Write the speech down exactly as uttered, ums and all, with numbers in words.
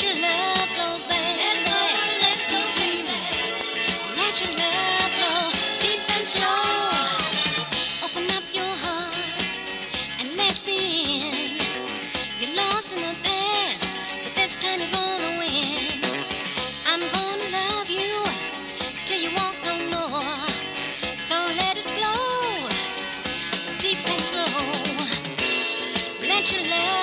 your love flow, baby. Let go, let go, baby. Let your love flow deep and slow. Open up your heart and let me in. You're lost in the past, but this time you're gonna win. I'm gonna love you till you want no more. So let it flow deep and slow. Let your love